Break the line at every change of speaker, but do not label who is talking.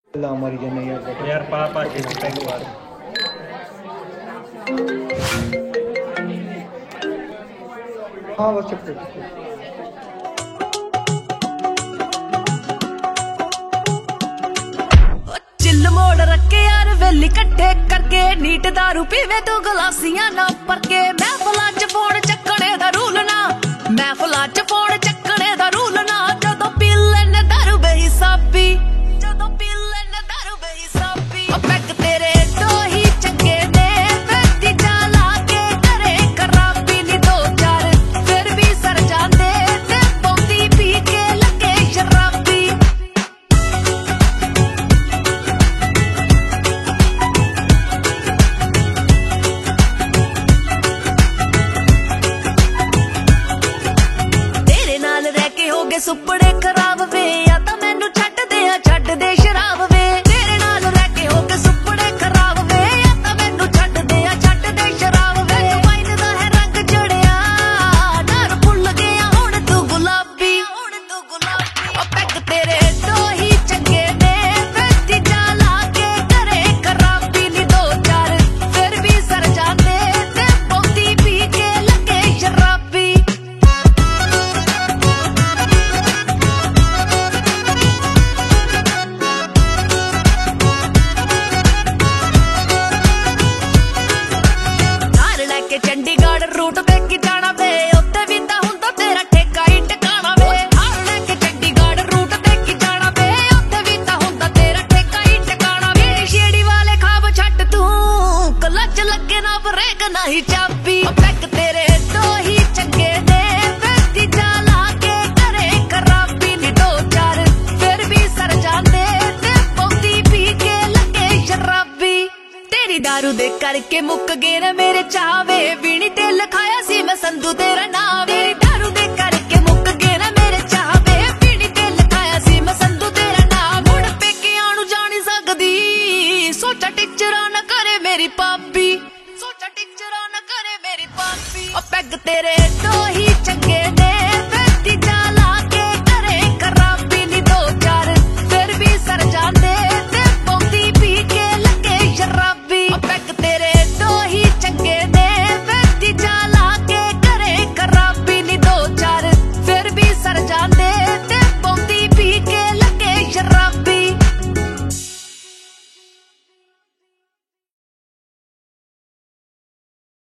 ला मारी जाने
यार पापा के पैग मार
हाँ बस चुप
चिल मोड़ रखे यार वेली कट्ठे करके नीट दारू पीवे तू गलासियां ना पर के महफिलां च फोन चक्कने दा रूल ना महफिलां च फोन चक्कने दा रूल ना जदों पी लैने दारू बेहिसाबी जदों पी लैने दारू बेहिसाबी ओ पैग तेरे तो ही चंगे ने वेती जाला के करे खराबी नी दो चार फिर भी सर जांदे ते पौंदी पी के लगे शराबी सुपड़े खराब वे या तो मैनू छड्ड दे शराब वे तेरे नाल रह के हो के सुपड़े खराब वे या तो मैनू छड्ड दे शराब वे वाइन दा है रंग चढ़िया डर भुल गया हुण तू गुलाबी ओ पैग तेरे तो ही चंगे ने वेती जाला के करे खराबी नी दो चार फिर भी सर जांदे ते पौंदी पी के लगे शराबी चंडीगढ़ रूट पे की जाना वे उत्ते भी ता हुंदा तेरा ठेका ही टकाना वे हार लेके चंडीगढ़ रूट पे की जाना वे उत्ते भी ता हुंदा तेरा ठेका ही टकाना वे शेड़ी वाले खाब छट तू क्लच लगे ना ब्रेक नहीं चाबी पैग तेरे तो ही चंगे ने वेती जाला के करे खराबी नी दो चार फिर भी सर जांदे ते पौंदी पी के लगे शराबी तेरी दारू दे करके मुक गए ने मेरे चावे बीनी ते लिखाया सी मैं संधू तेरा नाम तेरी दारू दे करके मुक गए ने मेरे चावे बीनी ते लिखाया सी मैं संधू तेरा नाम मुड़ पे के आणू जानी सकदी सोचा टिचरा न करे मेरी पापी सोचा टिचरा न करे मेरी पापी ओ पैग तेरे तो ही चंगे ने